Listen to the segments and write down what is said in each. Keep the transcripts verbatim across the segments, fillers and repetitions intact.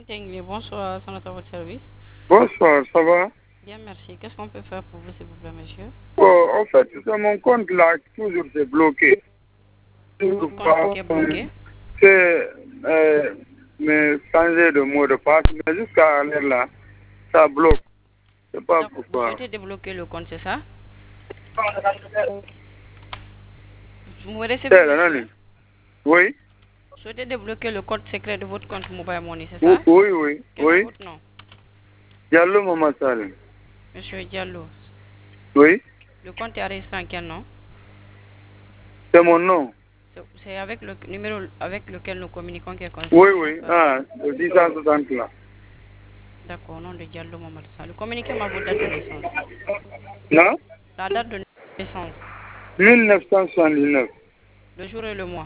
Tengue, bonsoir, c'est à votre service. Bonsoir, ça va? Bien, merci. Qu'est-ce qu'on peut faire pour vous, s'il vous plaît, monsieur? Oh, en fait, c'est mon compte là, toujours c'est bloqué. Votre compte qui est bloqué? C'est euh, mais changer de mot de passe, mais jusqu'à l'heure là, ça bloque. Je sais pas Vous pourquoi. souhaitez débloquer le compte, c'est ça? Vous me recevez, C'est là, monsieur? non? Oui? Vous souhaitez débloquer le code secret de votre compte Mobile Money, c'est Oui, ça? oui, oui. Quel est Oui. votre nom? Diallo Maman Salim. Monsieur Diallo. Oui? Le compte est enregistré en quel nom? C'est mon nom. C'est- C'est avec le numéro avec lequel nous communiquons qui est Oui, concerné, oui. n'est-ce pas? Ah, le dix cent soixante là. D'accord, au nom de Diallo Mamadou Salou. Communiquez-moi votre date de naissance. Non? La date de naissance, mille neuf cent soixante-dix-neuf. le jour et le mois.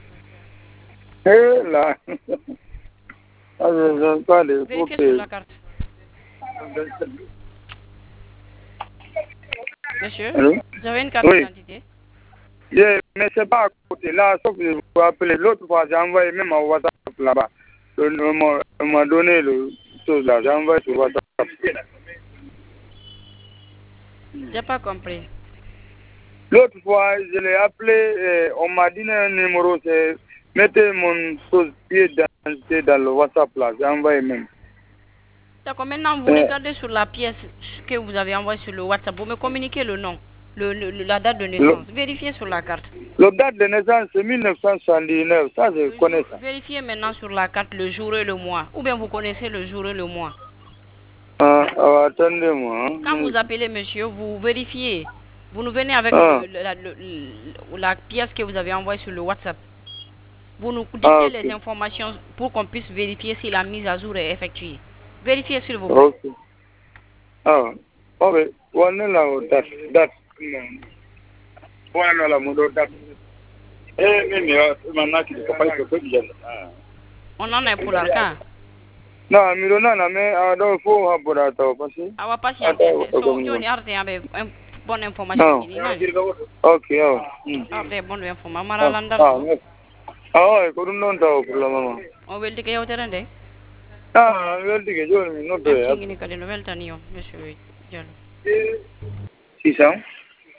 Eh là. Ah, je n'ai pas de Vérifiez sur la carte. Monsieur, Allô? vous avez une carte Oui. d'identité? Yeah, mais c'est pas à côté. Là, sauf que je vous appeler. L'autre fois, j'ai envoyé même en WhatsApp là-bas. On m'a- on m'a donné le chose là. J'ai envoyé sur WhatsApp. J'ai pas compris. L'autre fois, je l'ai appelé. Et on m'a donné un numéro. C'est mettez mon chose pied d'identité dans le WhatsApp là. J'ai envoyé même. D'accord, maintenant vous Euh, regardez sur la pièce que vous avez envoyée sur le WhatsApp. Vous me communiquez le nom, le, le- la date de le, naissance. Vérifiez sur la carte. le date de naissance, c'est mille neuf cent soixante-dix-neuf. Ça, je Le connais jour- ça. vérifiez maintenant sur la carte le jour et le mois. Ou bien vous connaissez le jour et le mois. Ah, ah, attendez-moi. Quand Hein. vous appelez monsieur, vous vérifiez. Vous nous venez avec Ah, le- la, le- le- la pièce que vous avez envoyée sur le WhatsApp. Vous nous ah, dictez ok. les informations pour qu'on puisse vérifier si la mise à jour est effectuée. Vérifiez s'il vous plaît. Ok. Ah, ok. On est là au date. Date. On est là au date. Eh, mais mais maintenant qu'il est capable de faire bien. On en est pour l'arca. Non, mais non, non, mais ah, donc faut avoir ça parce que. Awa patiente. Attends, So, attends. joni arde avec bonne information Non. kini nani. Ok, ah. Hmm. Arde bonne information. Mara Ah, landal ah, ko. merci. Ah, ouais, ko dum non taw pour le moment. O welti ke yewtere nde. Ah, weldi ke joni non to Même ya. tingini kadi no weltani yo monsieur Diallo. six cents